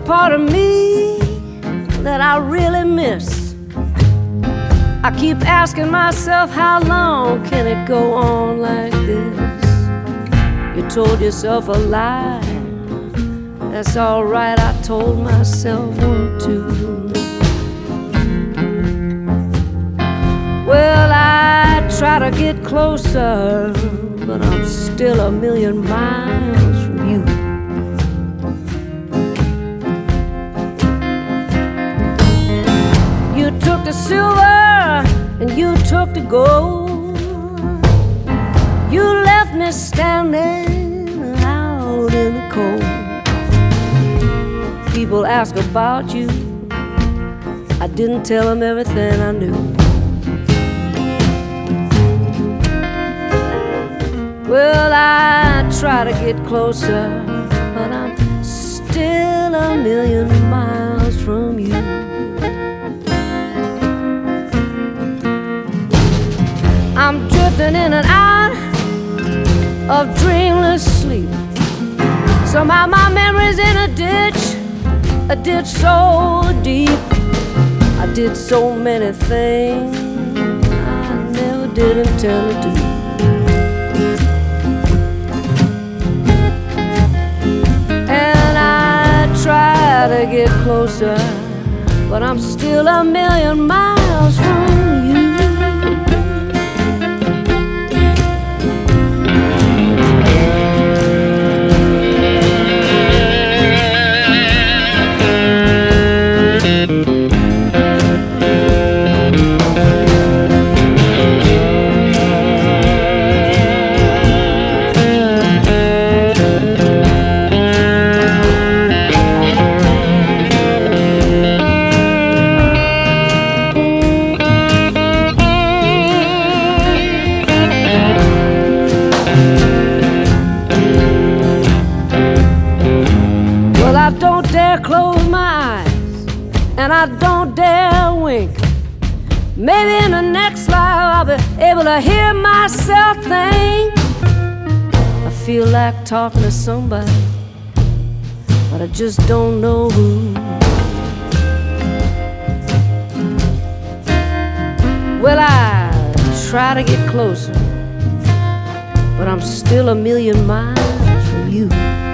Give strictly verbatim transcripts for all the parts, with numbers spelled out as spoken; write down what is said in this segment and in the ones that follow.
part of me that I really miss. I keep asking myself, how long can it go on like this? You told yourself a lie. That's all right, I told myself one too. Well, I try to get closer, but I'm still a million miles from you. You took the silver and you took the gold. You left me standing out in the cold. People ask about you, I didn't tell them everything I knew. Well, I try to get closer, but I'm still a million miles from you. I'm drifting in and out of dreamless sleep. Somehow my memory's in a ditch, a ditch so deep. I did so many things I never did intend to do. And I try to get closer, but I'm still a million miles from you. And I don't dare wink. Maybe in the next life I'll be able to hear myself think. I feel like talking to somebody, but I just don't know who. Well, I try to get closer, but I'm still a million miles from you.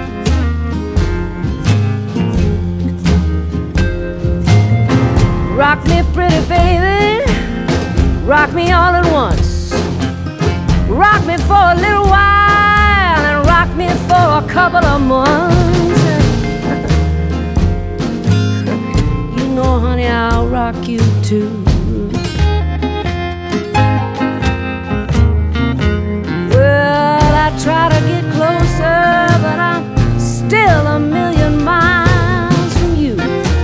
Rock me pretty baby, rock me all at once. Rock me for a little while and rock me for a couple of months. You know honey, I'll rock you too. Well, I try to get closer, but I'm still a million miles from you.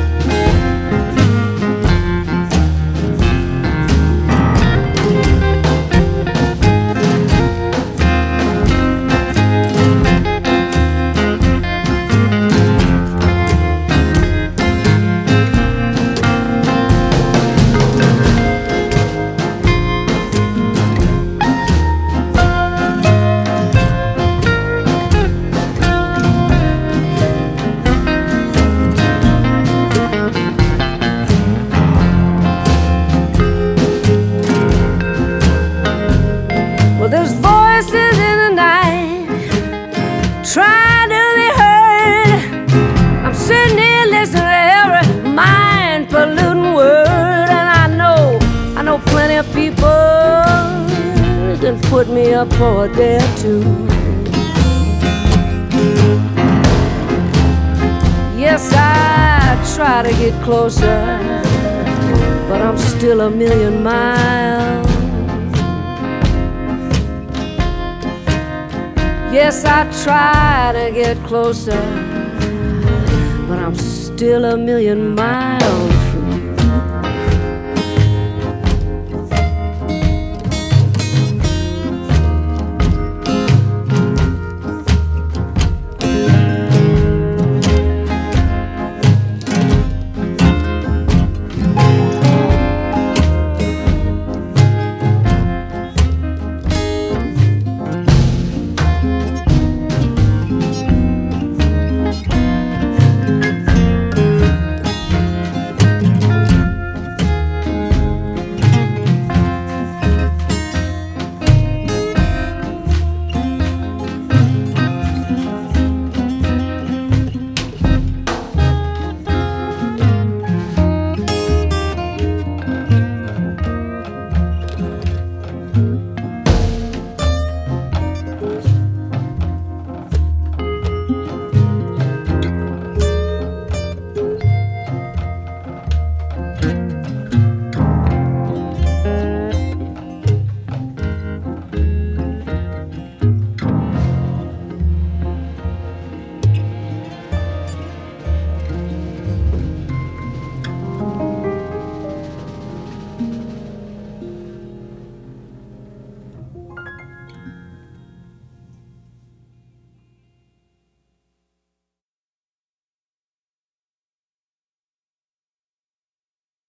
There's voices in the night trying to be heard. I'm sitting here listening to every mind-polluting word. And I know, I know plenty of people that put me up for a day or two. Yes, I try to get closer, but I'm still a million miles. Yes, I try to get closer, but I'm still a million miles